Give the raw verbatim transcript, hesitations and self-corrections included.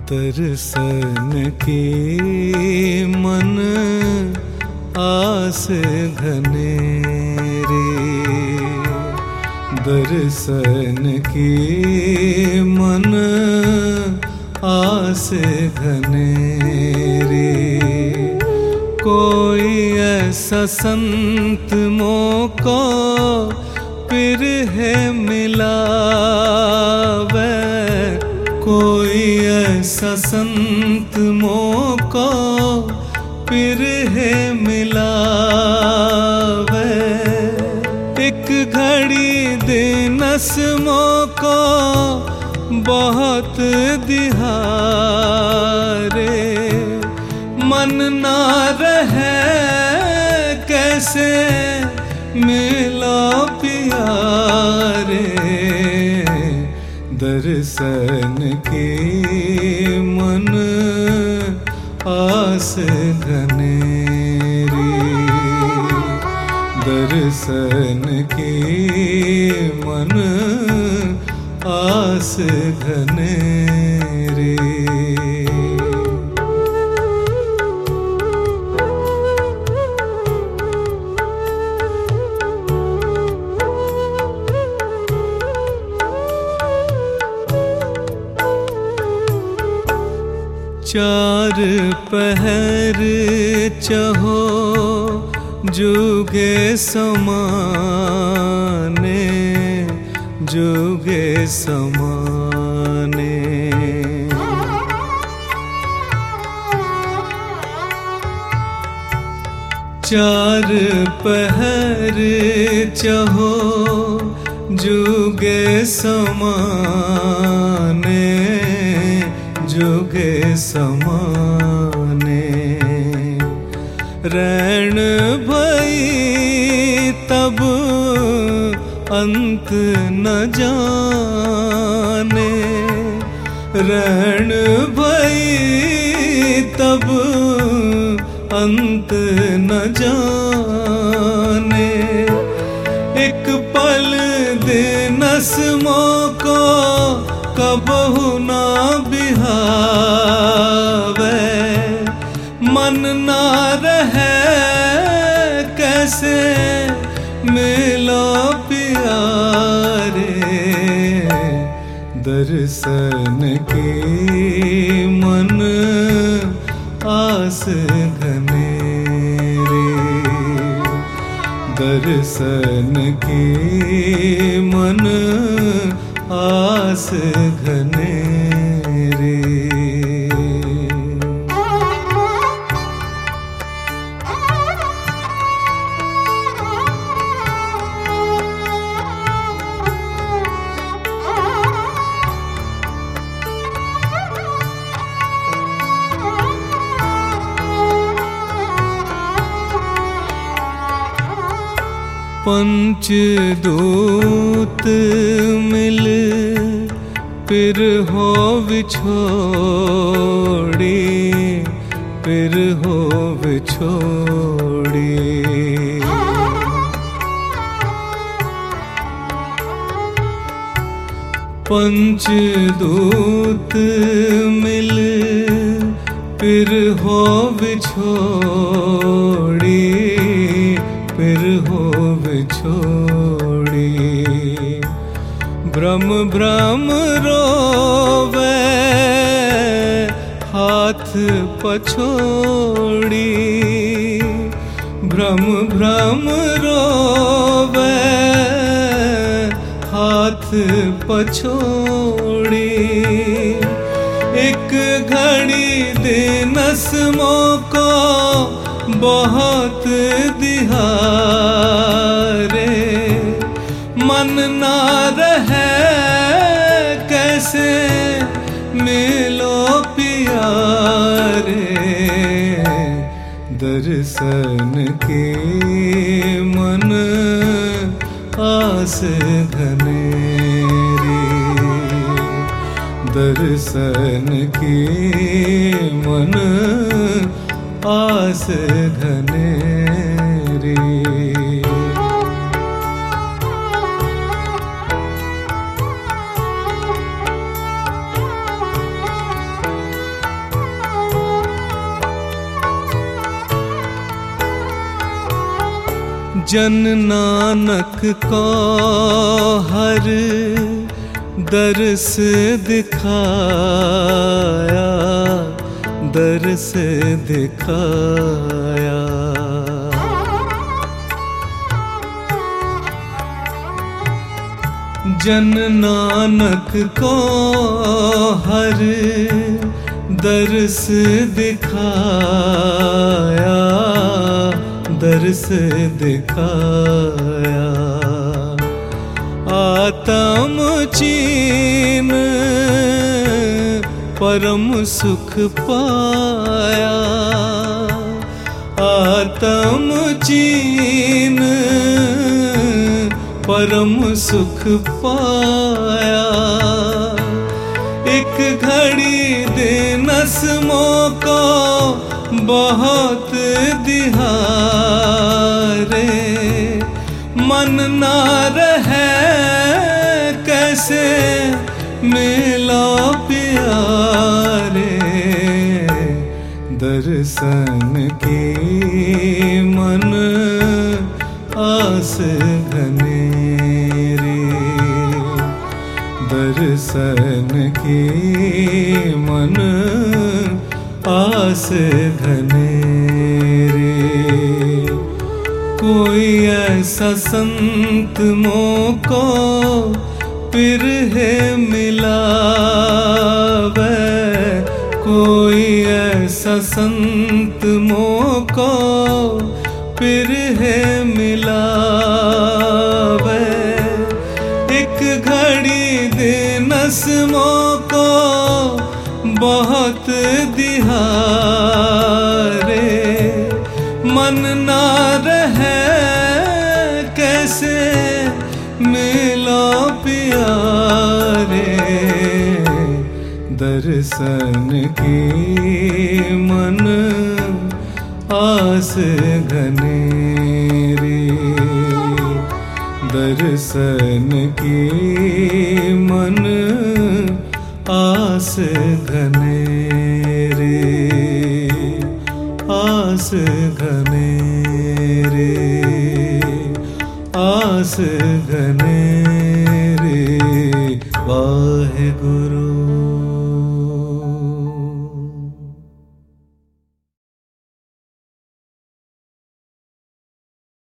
दर्शन की मन आस घनेरी, दर्शन की मन आस घनेरी। कोई ऐसा संत मोको फिर है मिलावे, कोई ऐसा संत मोको फिर है मिलावे। एक घड़ी दिनस मोको बहुत दिहारे, मन ना रहे कैसे मिला प्यारे। दर्शन की मन आस घनेरी, दर्शन की मन आस घनेरी। चार पहर चहो जुगे समाने, जुगे समाने। चार पहर चहो जुगे समाने, जुगे समाने। रैन भई तब अंत न जाने, रैन भई तब अंत न जाने। एक पल दिनस मोको कबहु ना बिहावे, मन ना रहे कैसे मिलो प्यारे। दर्शन की मन आस घनेरी, दर्शन की मन आस घनेरी। पंचदूत मिल फिर हो विछोड़ी, फिर हो विछोड़ी। पंचदूत मिल फिर हो विछोड़ी, फिर हो विछोड़ी। ब्रह्म ब्रह्म रोवे हाथ पछोड़ी, ब्रह्म ब्रह्म रोवे हाथ पछोड़ी। एक घड़ी दिनस मोको बहुत दिहारे, मन ना रहे कैसे मिलो प्यारे। दर्शन की मन आस घनेरी, दर्शन की मन आस घनेरी। जन नानक को हर दर्श दिखाया, दर्श दिखाया। जन नानक को हर दर्श दिखाया, दर्श दिखाया। आत्म चीन परम सुख पाया, आत्म चीन परम सुख पाया। एक घड़ी दिनस मोको बहुत दिहारे, मन ना रहे कैसे मिला प्यारे। दर्शन की मन आस घनेरी, दर्शन की मन आस घनेरी। कोई ऐसा संत मोको फिर है मिलावे, कोई ऐसा संत मोको फिर है मिलावे। एक घड़ी दिनस मोको बहुत दिहारे, मन ना रहे कैसे मिलो प्यारे। दर्शन की मन आस घनेरी, दर्शन की मन आस घनेरी, आस घनेरी, आस घनेरी। वाहे गुरु।